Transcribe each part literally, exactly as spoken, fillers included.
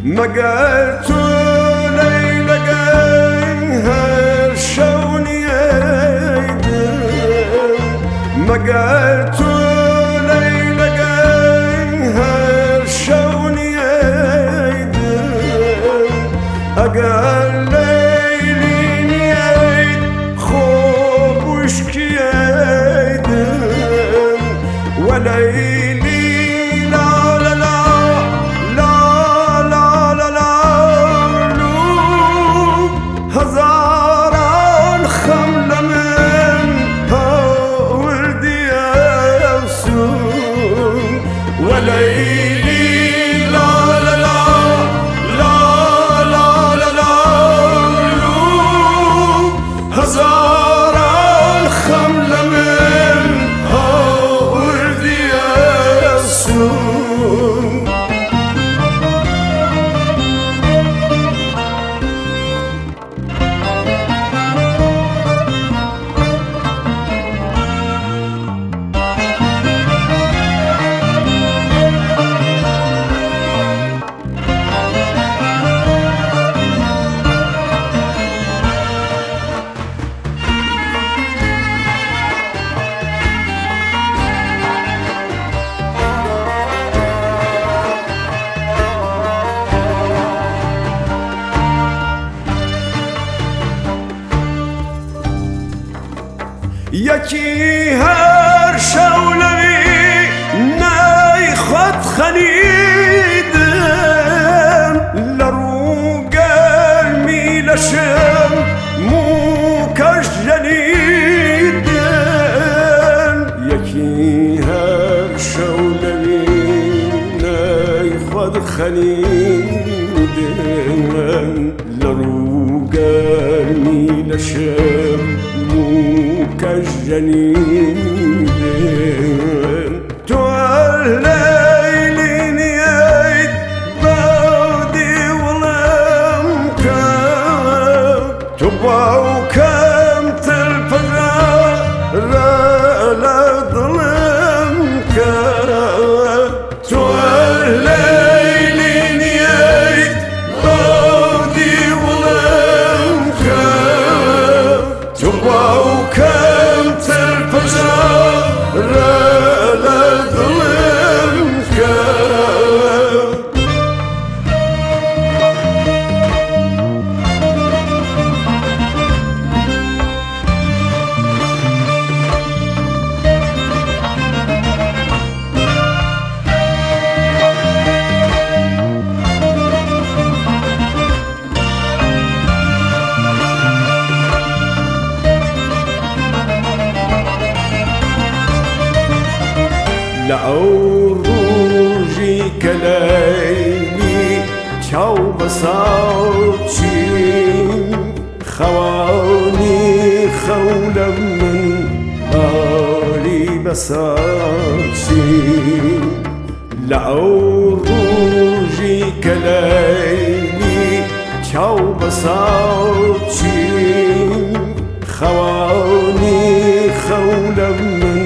مگر تو لیلگی هر شونی ایدم مگر تو لیلگی هر شونی ایدم اگر لیلی نیید خوبش کی ایدم و لیلی وليلي لا لا لا لا لا لا لا هزار الخمل منها وردي السوق یکی هر شولوی نی خود خنیدم لرو گرمی لشم موکش جنیدم یکی هر شولوی نی خود خنیدم لرو گرمی لشم كالجنين توليلي نيت بودي ولمك تباو كم تلفجر لا ظلمك توليلي نيت بودي ولمك تباو كم تلفجر لا ظلمك لأو روجي كليلي تشاو بصوتين خواني خولا من بالي بصوتين لأو روجي كليلي تشاو بصوتين خواني خولا من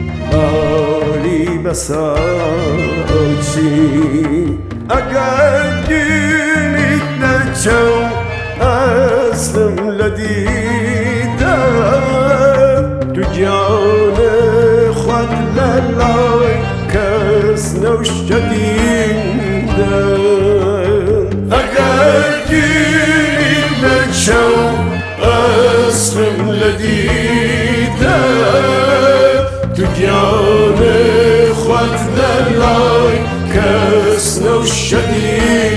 بساچی اگر دینیت نچو اسلم لدیده تو جان خود للای کس نوش جدیده اگر دینیت نچو اسلم لدیده تو جان خود للای کس نو شدید